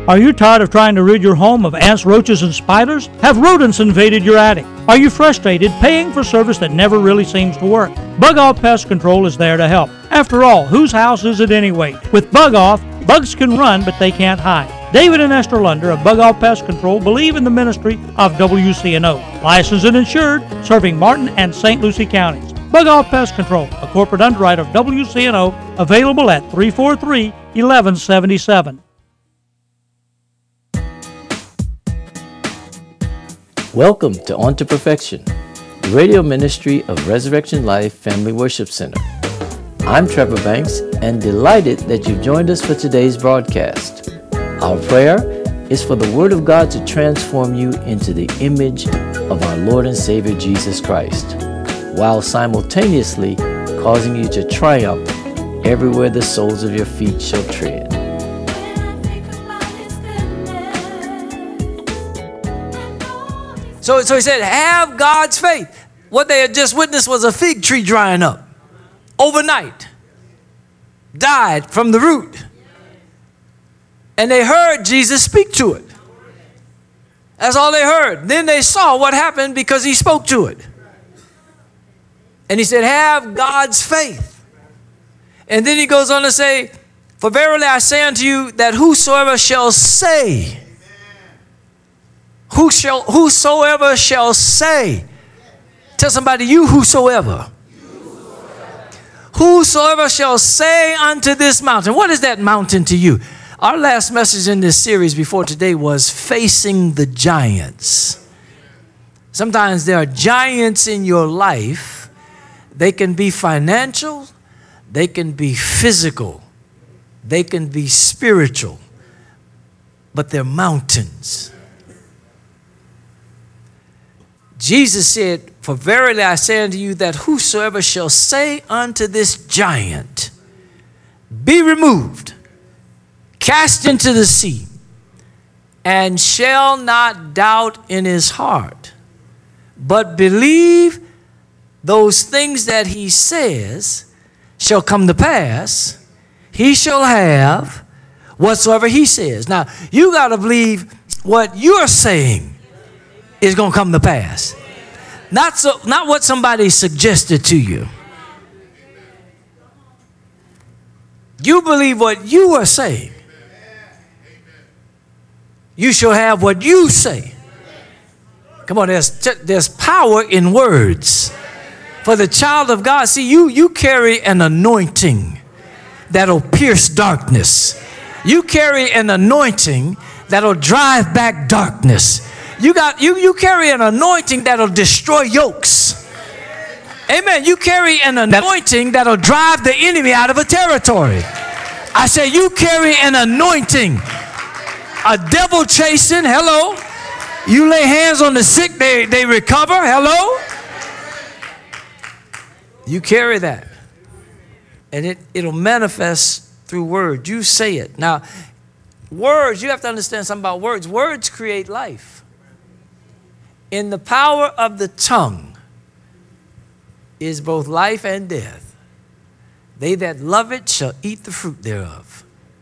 Are you tired of trying to rid your home of ants, roaches, and spiders? Have rodents invaded your attic? Are you frustrated paying for service that never really seems to work? Bug Off Pest Control is there to help. After all, whose house is it anyway? With Bug Off, bugs can run, but they can't hide. David and Esther Lunder of Bug Off Pest Control believe in the ministry of WCNO. Licensed and insured, serving Martin and St. Lucie counties. Bug Off Pest Control, a corporate underwriter of WCNO, available at 343-1177. Welcome to On to Perfection, the radio ministry of Resurrection Life Family Worship Center. I'm Trevor Banks and delighted that you've joined us for today's broadcast. Our prayer is for the Word of God to transform you into the image of our Lord and Savior Jesus Christ, while simultaneously causing you to triumph everywhere the soles of your feet shall tread. So he said, have God's faith. What they had just witnessed was a fig tree drying up overnight. Died from the root. And they heard Jesus speak to it. That's all they heard. Then they saw what happened because he spoke to it. And he said, have God's faith. And then he goes on to say, for verily I say unto you that whosoever shall say, whosoever shall say, tell somebody, you whosoever. Whosoever shall say unto this mountain. What is that mountain to you? Our last message in this series before today was facing the giants. Sometimes there are giants in your life. They can be financial. They can be physical. They can be spiritual. But they're mountains. Jesus said, for verily I say unto you that whosoever shall say unto this giant, be removed, cast into the sea, and shall not doubt in his heart, but believe those things that he says shall come to pass, he shall have whatsoever he says. Now, you got to believe what you're saying is going to come to pass. Not what somebody suggested to you. You believe what you are saying. You shall have what you say. Come on, there's power in words. For the child of God, see, you carry an anointing that'll pierce darkness. You carry an anointing that'll drive back darkness. You carry an anointing that'll destroy yokes. Amen. You carry an anointing that'll drive the enemy out of a territory. I say you carry an anointing. A devil chasing, hello. You lay hands on the sick, they recover, hello. You carry that. And it'll manifest through words. You say it. Now, words, you have to understand something about words. Words create life. In the power of the tongue is both life and death. They that love it shall eat the fruit thereof.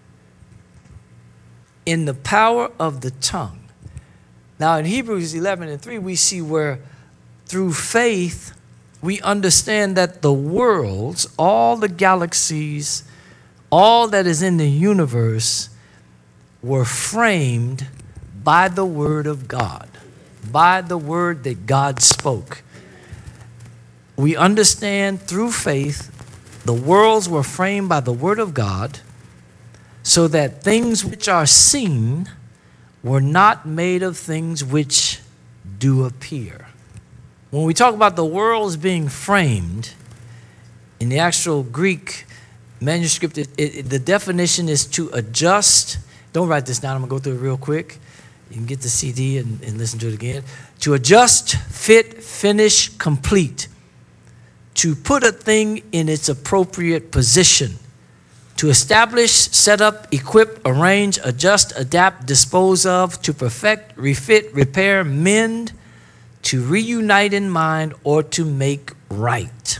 In the power of the tongue. Now in Hebrews 11:3 we see where through faith we understand that the worlds, all the galaxies, all that is in the universe were framed by the word of God. By the word that God spoke. We understand through faith the worlds were framed by the word of God so that things which are seen were not made of things which do appear. When we talk about the worlds being framed, in the actual Greek manuscript, the definition is to adjust. Don't write this down. I'm going to go through it real quick. You can get the CD and listen to it again. To adjust, fit, finish, complete. To put a thing in its appropriate position. To establish, set up, equip, arrange, adjust, adapt, dispose of. To perfect, refit, repair, mend. To reunite in mind or to make right.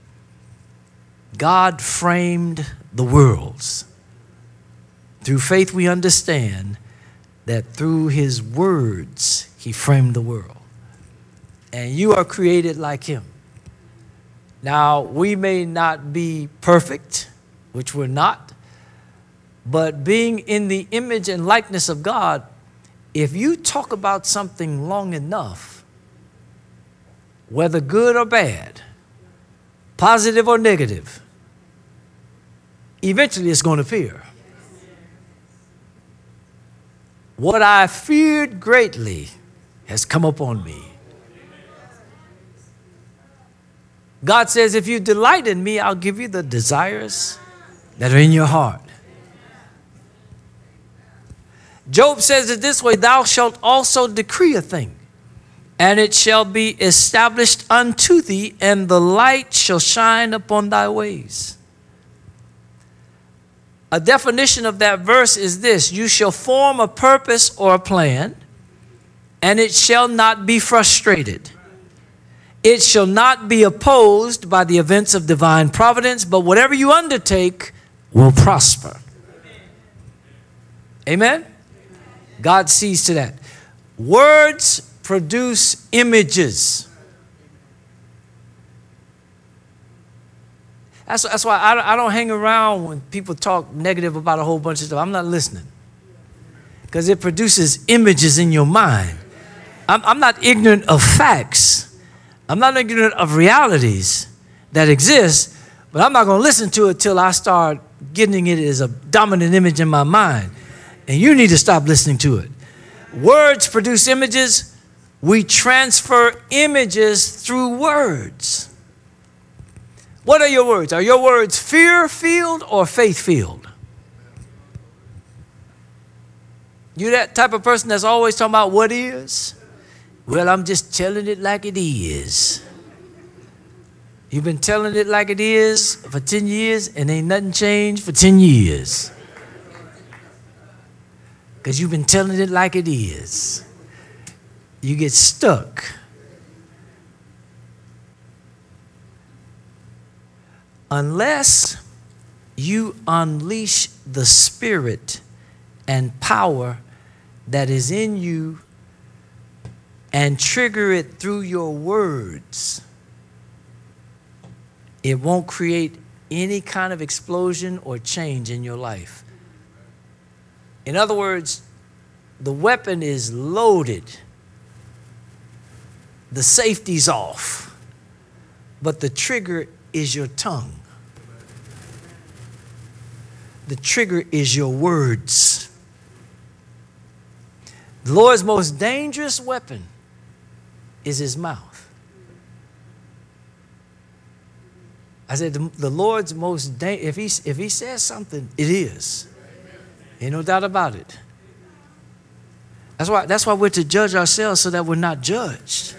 God framed the worlds. Through faith we understand that through his words, he framed the world. And you are created like him. Now, we may not be perfect, which we're not, but being in the image and likeness of God, if you talk about something long enough, whether good or bad, positive or negative, eventually it's going to appear. What I feared greatly has come upon me. God says, if you delight in me, I'll give you the desires that are in your heart. Job says it this way, thou shalt also decree a thing, and it shall be established unto thee, and the light shall shine upon thy ways. A definition of that verse is this: you shall form a purpose or a plan, and it shall not be frustrated. It shall not be opposed by the events of divine providence, but whatever you undertake will prosper. Amen? God sees to that. Words produce images. That's why I don't hang around when people talk negative about a whole bunch of stuff. I'm not listening. Because it produces images in your mind. I'm not ignorant of facts. I'm not ignorant of realities that exist, but I'm not going to listen to it till I start getting it as a dominant image in my mind. And you need to stop listening to it. Words produce images. We transfer images through words. What are your words? Are your words fear-filled or faith-filled? You that type of person that's always talking about what is? Well, I'm just telling it like it is. You've been telling it like it is for 10 years and ain't nothing changed for 10 years. Because you've been telling it like it is. You get stuck. Unless you unleash the spirit and power that is in you and trigger it through your words, it won't create any kind of explosion or change in your life. In other words, the weapon is loaded. The safety's off. But the trigger is your tongue. The trigger is your words. The Lord's most dangerous weapon is his mouth. I said the Lord's most dangerous, if he says something, it is. Ain't no doubt about it. That's why we're to judge ourselves so that we're not judged.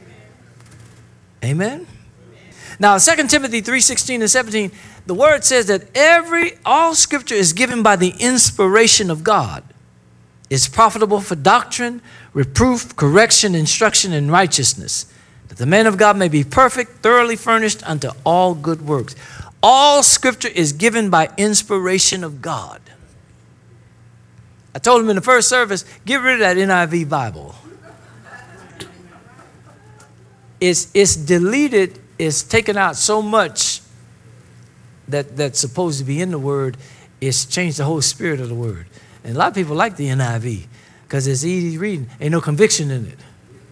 Amen? Now, 2 Timothy 3:16 and 17, the word says that all scripture is given by the inspiration of God. It's profitable for doctrine, reproof, correction, instruction in righteousness, that the man of God may be perfect, thoroughly furnished unto all good works. All scripture is given by inspiration of God. I told him in the first service, get rid of that NIV Bible. It's deleted, it's taken out so much that's supposed to be in the word, it's changed the whole spirit of the word. And a lot of people like the NIV because it's easy reading. Ain't no conviction in it.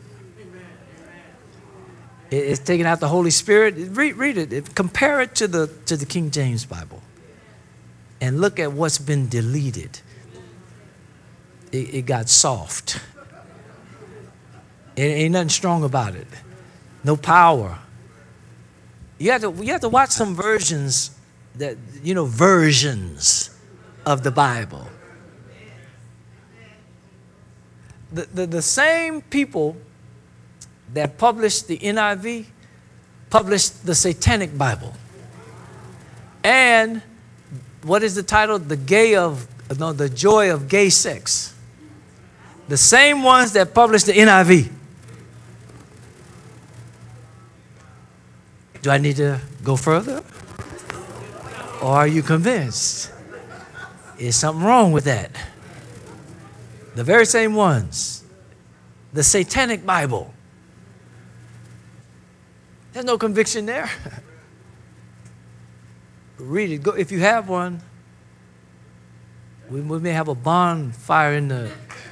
It's taking out the Holy Spirit. Read it. Compare it to the King James Bible. And look at what's been deleted. It got soft. It ain't nothing strong about it. No power. You have to watch some versions versions of the Bible. The same people that published the NIV published the Satanic Bible. And what is the title? The Joy of Gay Sex. The same ones that published the NIV. Do I need to go further? Or are you convinced? Is something wrong with that? The very same ones. The Satanic Bible. There's no conviction there. Read it. Go, if you have one, we may have a bonfire in the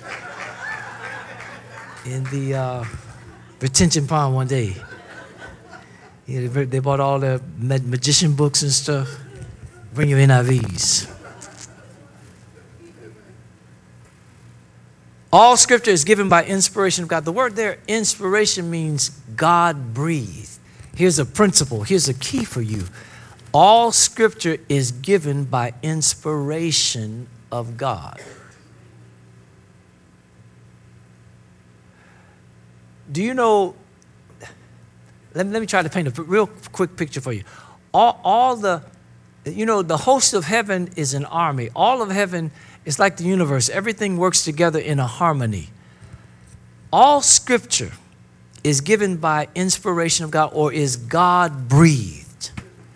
retention pond one day. Yeah, they bought all the magician books and stuff. Bring your NIVs. All scripture is given by inspiration of God. The word there, inspiration, means God breathed. Here's a principle. Here's a key for you. All scripture is given by inspiration of God. Do you know, let me try to paint a real quick picture for you. The host of heaven is an army. All of heaven is like the universe. Everything works together in a harmony. All scripture is given by inspiration of God, or is God breathed.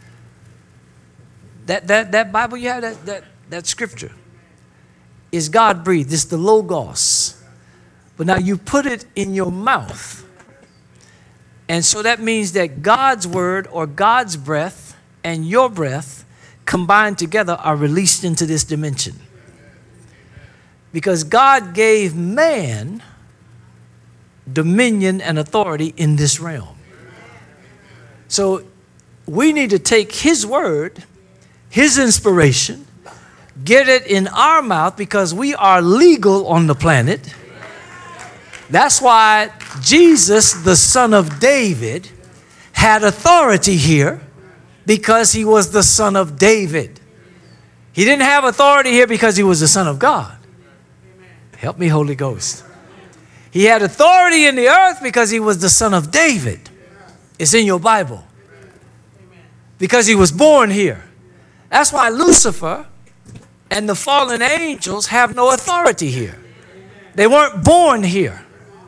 That Bible you have, that scripture is God breathed. It's the Logos. But now you put it in your mouth. And so that means that God's word or God's breath and your breath combined together are released into this dimension. Because God gave man dominion and authority in this realm. So we need to take his word, his inspiration, get it in our mouth, because we are legal on the planet. That's why Jesus, the son of David, had authority here, because he was the son of David. He didn't have authority here because he was the son of God. Help me, Holy Ghost. He had authority in the earth because he was the son of David. It's in your Bible. Because he was born here. That's why Lucifer and the fallen angels have no authority here. They weren't born here.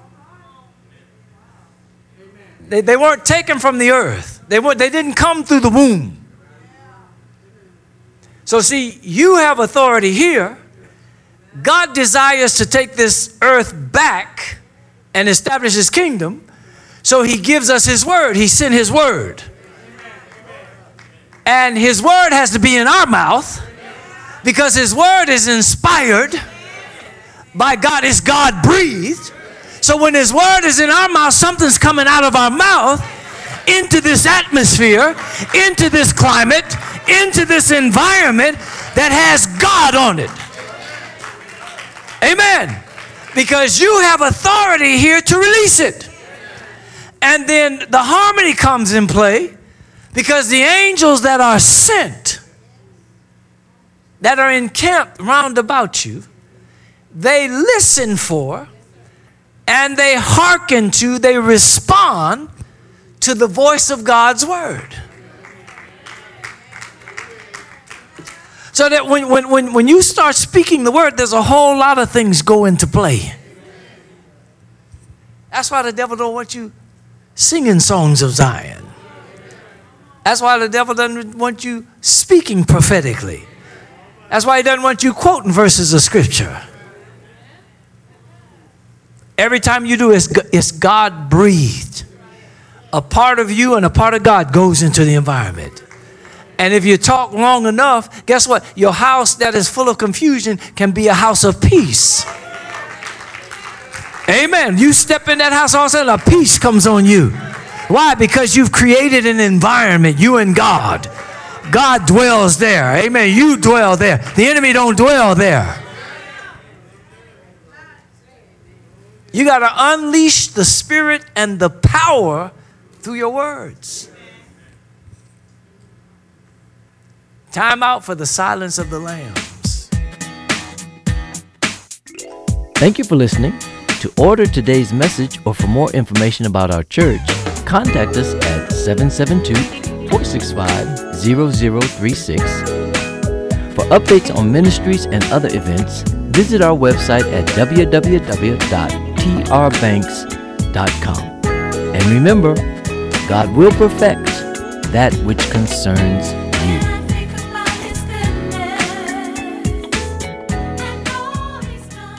They weren't taken from the earth. They didn't come through the womb. So see, you have authority here. God desires to take this earth back and establish his kingdom. So he gives us his word. He sent his word. And his word has to be in our mouth, because his word is inspired by God. It's God breathed. So when his word is in our mouth, something's coming out of our mouth into this atmosphere, into this climate, into this environment that has God on it. Amen. Because you have authority here to release it. And then the harmony comes in play, because the angels that are sent, that are encamped round about you, they listen for, and they hearken to, they respond to the voice of God's word. So that when you start speaking the word, there's a whole lot of things go into play. That's why the devil don't want you singing songs of Zion. That's why the devil doesn't want you speaking prophetically. That's why he doesn't want you quoting verses of scripture. Every time you do, it's God breathed. A part of you and a part of God goes into the environment. And if you talk long enough, guess what? Your house that is full of confusion can be a house of peace. Amen. You step in that house, all of a sudden a peace comes on you. Why? Because you've created an environment, you and God. God dwells there. Amen. You dwell there. The enemy don't dwell there. You got to unleash the spirit and the power through your words. Time out for the silence of the lambs. Thank you for listening. To order today's message or for more information about our church, contact us at 772-465-0036. For updates on ministries and other events, visit our website at www.trbanks.com. And remember, God will perfect that which concerns